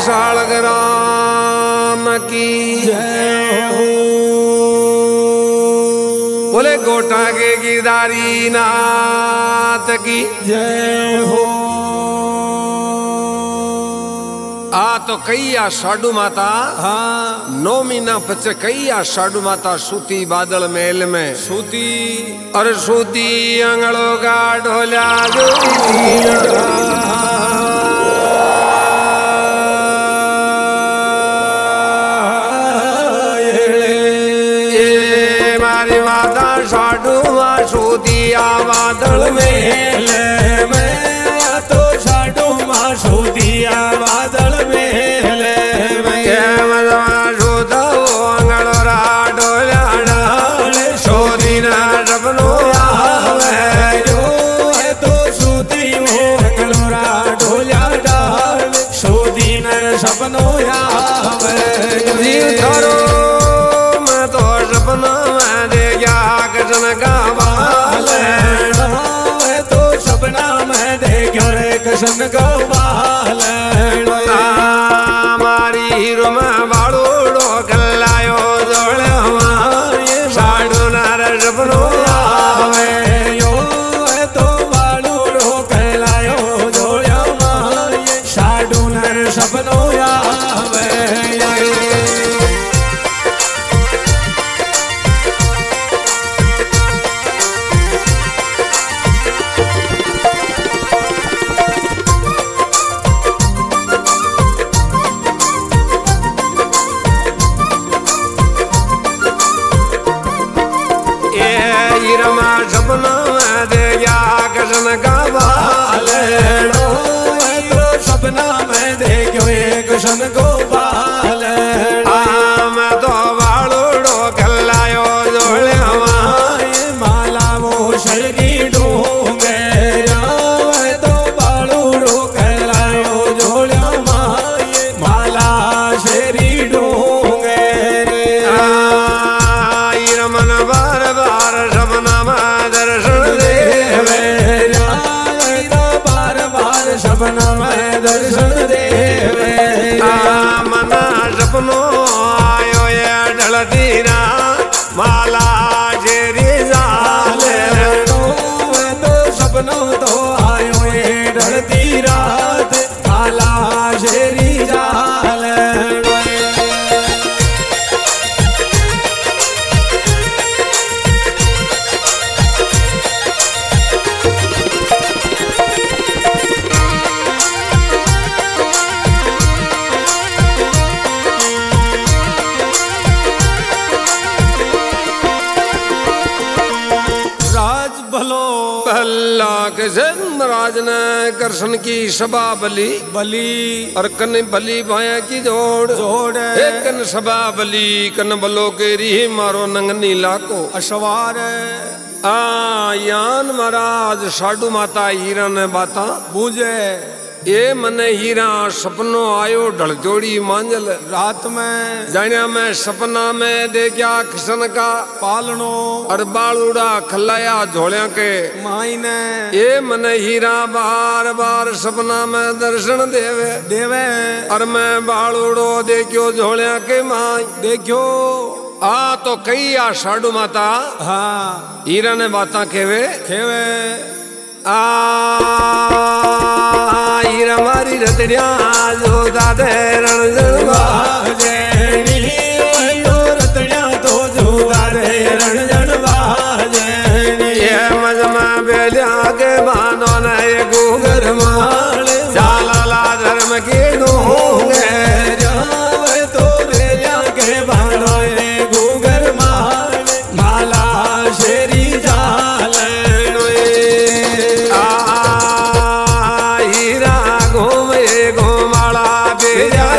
सालग्राम की जय हो। बोले गोटा के गिरधारी नाथ की जय हो। आ तो कई आ साडू माता हाँ 9 महीना पचे कई आ साडू माता सूती बादल महल में सूती अरे सूती अंगड़ो का ढोला जो मारी माता साडू माँ सूती आ बादल महल में तो साडू माँ सूती आ बादल सपनो मैं तो सपना में देखा कृष्ण का बाल तो सपना में देखा कृष्ण का बाल हमारी हीरो में बाड़ूड़ो कल्लायो जोड़े हमारे साडू नार सपनो आवे यो तो बाड़ूड़ो कल्लायो जोड़े हमारे साडू नार सपनो सपना में देखा कृष्ण का बाल तो सपना में देखो कृष्ण को बाल मैं तो बालूड़ो कल्लायो जोड़े हमारे माला वो शरी डूंगे तो बालूड़ो कल्लायो जोड़े हमारे माला शरी डूंगे रमन बार बार सपना सपना में दर्शन देवे मना सपनो आयो ये ढलती रात माला जेरी जाल तो सपनो तो आयो ये ढलती रात माला जेरी जाल महाराज ने कृष्ण की सभा बली और कन बली भाया की जोड़ एक कन सभा बली कन बलो के री मारो नंगनी लाको अशवार यान महाराज साडू माता हीरा ने बाता बूझे ये मने हीरा सपनो आयो ढल जोड़ी मांजल रात में जानिया मैं सपना में देखा कृष्ण का पालनो और बालूड़ा खलाया झोलिया के मायने ये मने हीरा बार बार सपना में दर्शन देवे और मैं बालूड़ो देखियो झोलिया के माई देखियो तो कई आ साडू माता हाँ हीरा ने बाता खेवे हीरा मारी रतड़िया जो दादे रणजन बाजेनी रतड़िया तो जो दादे रणजन बाजेनी ये मजमा बेलिया के बानो ने गुगर माल चाला धर्म के डूंगे जावे तो बेलिया के बानो ने गुगर माल माला शेरी जाल हीरा घूमे घुमाला बेजा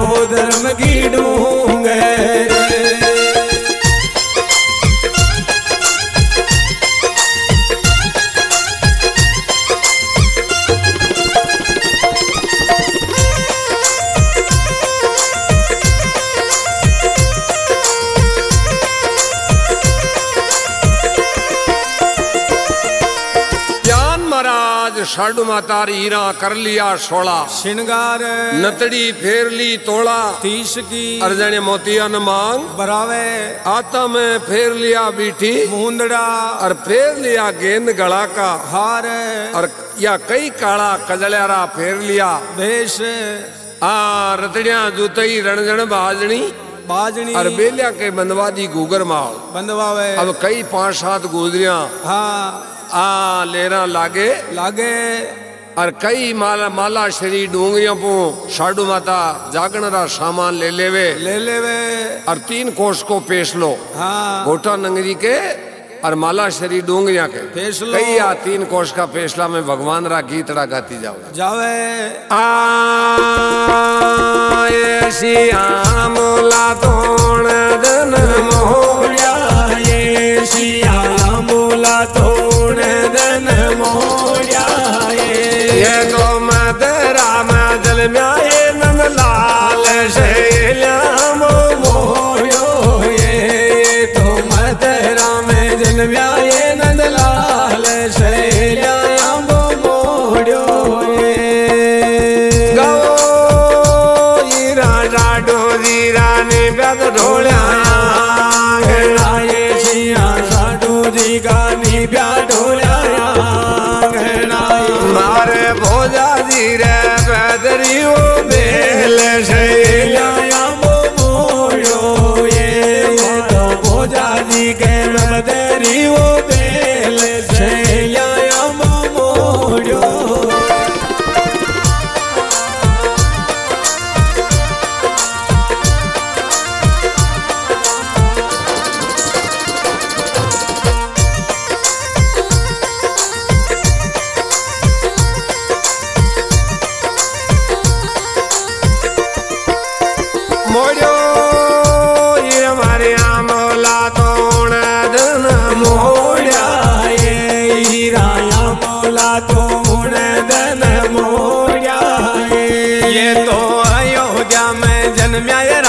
आयो धर्म की डूंगर। साडू माता हीरा कर लिया 16 श्रृंगार नतड़ी फेर ली तोड़ा 30 की अर्जन मोतिया न मांग बरावे आता में फेर लिया बीठी मुंदड़ा और फेर लिया गेंद गला का हार और या कई काला कजल्यारा फेर लिया भेष रतड़िया जूतई रणजन बाजनी बाजनी और बेलिया के बंदवादी गुगर माल बंदवावे अब कई 5-7 गुजरिया हाँ लेरा लागे लागे और कई माला श्री डूंगरियों पो साडू माता जागण रा सामान ले लेवे और 3 कोष को पेश लो हाँ गोटा नंगरी के और माला श्री डूंगरिया के पेश लो कई 3 कोष का पेशला में भगवान रा गीतड़ा गाती जावे श्याम मोला तोण दन मोड़िया ये श्याम मोला तोण दन मोड़िया ये तो मदरा में जल में नंद लाल शैला मोड़ियो ये तो मदरा में जल में नंद लाल शैला मोड़ियो ढोलिया साडू जी गानी ब्या ढोलिया मारे भोजा जी रे पैदरी वो बेल शैला मोड़ो ये तो भोजा जी के पैदरी वो बेल शैला मोड़ो ये तो अयोध्या में जन्म्या